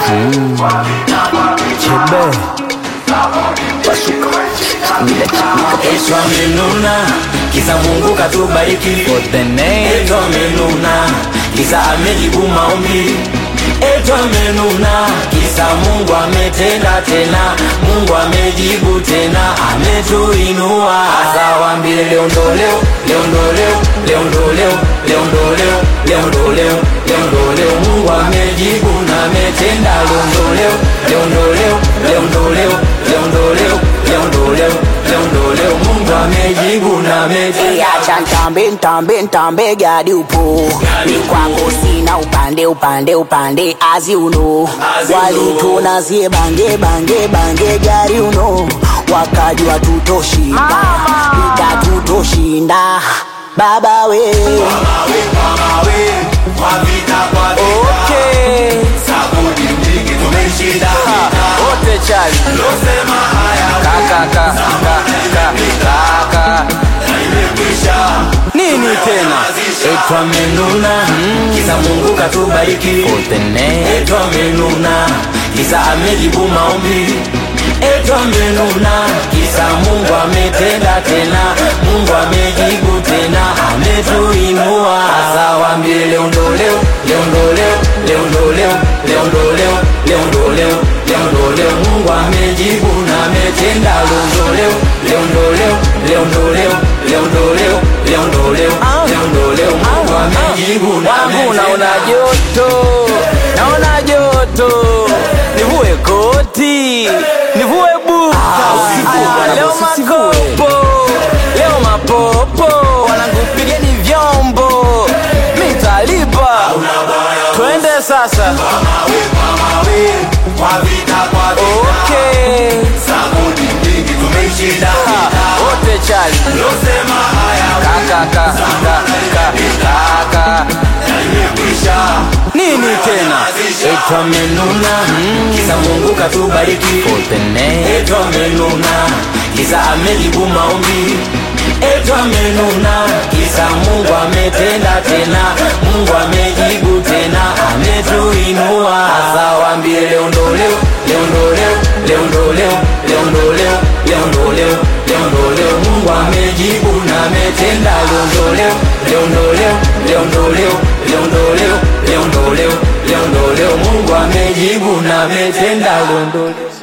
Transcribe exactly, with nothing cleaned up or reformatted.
Mm. Chebe Pasuka Etwa menuna Kisa Mungu katubariki For the name Etwa menuna Kisa amejibu maombi Etwa menuna Kisa Mungu ametenda tena Mungu amejibu tena Ametuinua Asa wambie leo ndo leo Leo ndo leo Leo ndo leo Leo ndo leo Leo ndo leo Leo ndo leo Mungu amejibu na ametenda Leo ndo leo Leo ndo leo Leo ndo leo Leo ndo leo Leo ndo leo Leo ndo leo Mungu amejibu na ametenda. Acha ntambe ntambe ntambe gadi upo Ni kwako sina upande upande upande as you know Walituna zie bange bange bange gari uno Wakajua tutoshinda Ida tutoshinda Baba we Mama we, mama we Kwa vita, kwa vita Okay Sabudi mjingi tumeshinda Ote chali Losema haya Kaka kaka kaka kaka Nini tena Etwa menuna Kisa Mungu katubariki For the name Etwa menuna Kisa amejibu maombi Etwa menuna Kisa Mungu ametenda tena Mungu amejibu tena Ametuinua Asa wambie leo ndo leo Leo ndo leo Leo ndo leo Leo ndo leo Leo ndo leo Leo ndo leo Mungu amejibu na ametenda Leo ndo leo Leo ndo leo Leo ndo leo Leo ndo leo Leo ndo leo Leo ndo leo Mungu amejibu na Wangu ametenda. naona joto Naona joto Nivue koti Nivue buta usivue, Leo makopo Leo mapopo Wanangupigeni vyombo Mitalipa Twende sasa Mamawe, mamawe, kwa vita, kwa vita Okay Sabudi mjingi tumeshinda Ote chali Losema haya Kaka kaka kaka kaka imekwisha Nini tena Etwa menuna Kisa Mungu katubariki For the name Etwa menuna Kisa amejibu maombi Etwa menuna Kisa Mungu ametenda tena Mungu amejibu tena Ametuinua Asa wambie leo ndo leo Leo ndo leo Leo ndo leo Leo ndo leo Leo ndo leo Leo ndo leo Mungu amejibu na ametenda Leo ndo leo Leo ndo leo Leo ndo leo Leo ndo leo Leo ndo leo Leo ndo leo Mungu amejibu na ametenda Leo ndo leo